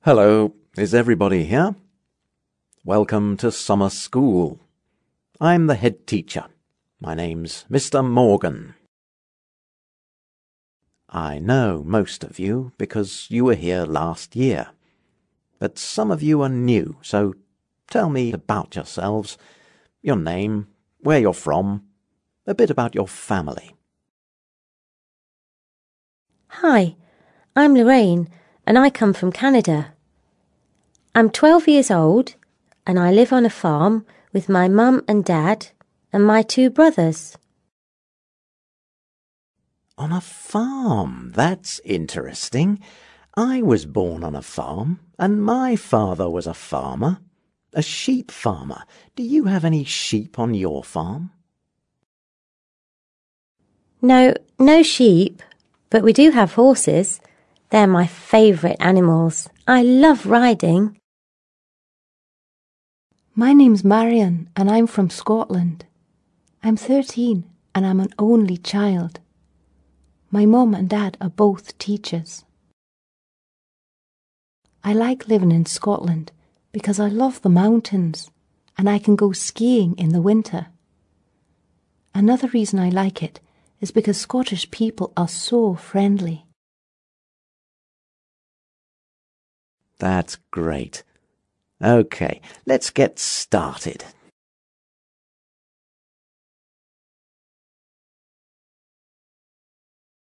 Hello, is everybody here? Welcome to summer school. I'm the head teacher. My name's Mr. Morgan. I know most of you because you were here last year. But some of you are new, so tell me about yourselves, your name, where you're from, a bit about your family. Hi, I'm Lorraine and I come from Canada. I'm 12 years old and I live on a farm with my mum and dad and my two brothers. On a farm? That's interesting. I was born on a farm and my father was a farmer, a sheep farmer. Do you have any sheep on your farm? No sheep, but we do have horses. They're my favourite animals. I love riding. My name's Marion and I'm from Scotland. I'm 13 and I'm an only child. My mum and dad are both teachers. I like living in Scotland because I love the mountains and I can go skiing in the winter. Another reason I like it is because Scottish people are so friendly. That's great. Okay, let's get started.